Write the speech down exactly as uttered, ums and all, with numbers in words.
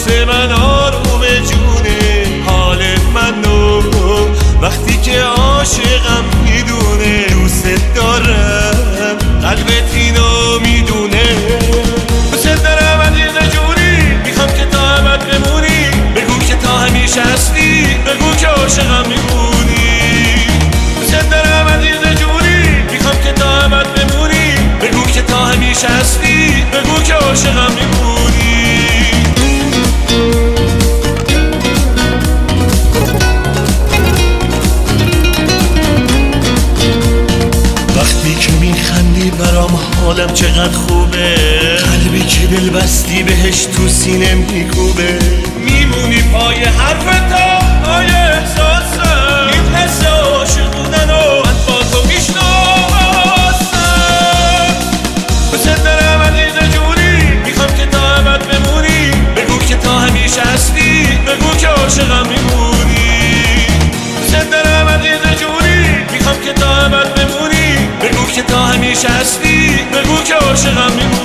واسه من آروم جونه، حال من نو وقتی که عاشقم میدونه، دوست دارم قلبت اینو میدونه. دوست دارم عزیز جونی، میخوام که تا ابد بمونی، بگو که تا همیشه هستی، بگو که عاشقم میمونی. دوست دارم عزیز جونی، میخوام که تا ابد بمونی، بگو که تا همیشه هستی، بگو که عاشقم میمونی. وقتی که میخندی برام حالم چقدر خوبه، قلبی که دل بستی بهش تو سینه میکوبه، میمونی پای حرفت تا پای احساسم، این حس عاشق بودن و من با تو میشناسم. دوست دارم عزیز جونی، میخوام که تا ابد بمونی، بگو که تا همیشه هستی، بگو که عاشقم میمونی. دوست دارم عزیز جونی، میخوام که تا ابد بمونی، بگو که تا همیشه هستی، بگو که عاشقم میمونی.